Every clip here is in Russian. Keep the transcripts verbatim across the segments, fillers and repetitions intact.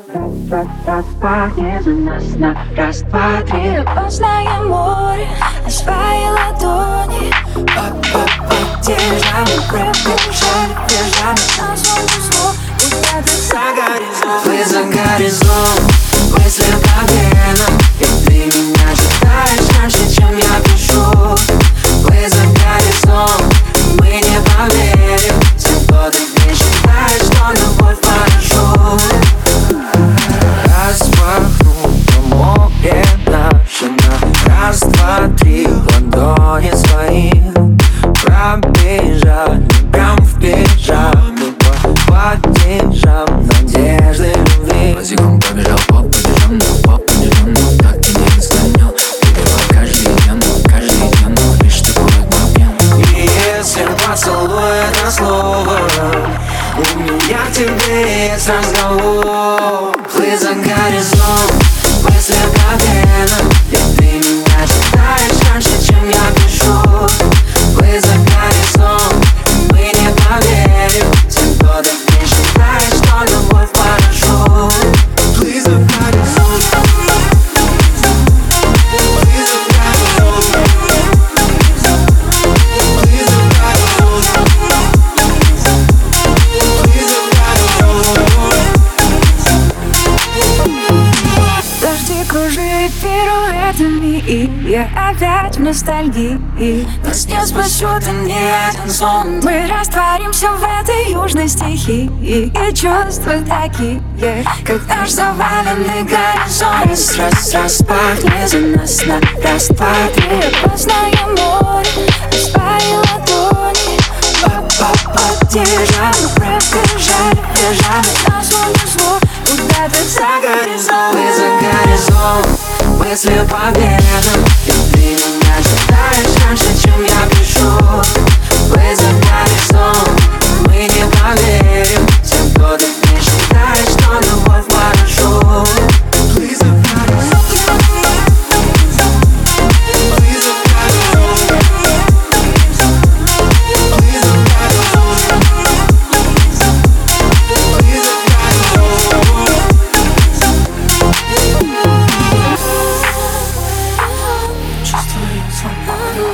Пахнет у нас на раз, два, три. Опасное море, на свои ладони. Держали, пробежали, бежали на солнце зло. Куда-то за горизонт. Вы за горизонт, мысли по венам. И ты меня читаешь раньше, чем я пишу. Вы за горизонт, мы не поверим. Тем, кто ты считаешь, что любовь хорошо. Распахнул море наше на раз, два, три. Ладони свои пробежали, прям вбежали по падежам надежды любви. Босиком побежал по падежам, но по падежам, но так и не склонил. Прибивал каждый день, но каждый день, но лишь такой момент. И если поцелуй это слово, у меня к тебе есть разговор. Плыви за горизонт, мысли по венам. И ты меня читаешь раньше, чем я пишу. Плыви за горизонт, мы не поверим. Тем, кто ты не считаешь, что любовь хорошо. Плыви за горизонт, плыви за горизонт, плыви за горизонт, плыви за горизонт. Дожди кружит пируэтами, и я опять в ностальгии. Нас не спасет и ни один сон. Мы растворимся в этой южной стихии. И чувства такие, как наш заваленный горизонт. Раз, раз, распахни за нас на раз, два, три. Опасное море, свои ладони. Держали, пробежали, бежали На солнце зло, куда-то за горизонт. Вы за горизонт, мысли по венам. И ты меня читаешь раньше, чем я пишу. Вы за горизонт, мы не поверим. Тем, кто ты не считаешь, что любовь хорошо. Вы за горизонт, вы за горизонт, вы за горизонт, вы за горизонт. Чувствую свободу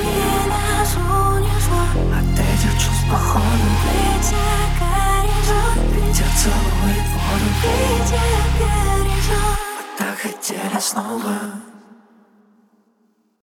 от этих чувств походу. Плыть за горизонт, Ветер целует воду. плыть за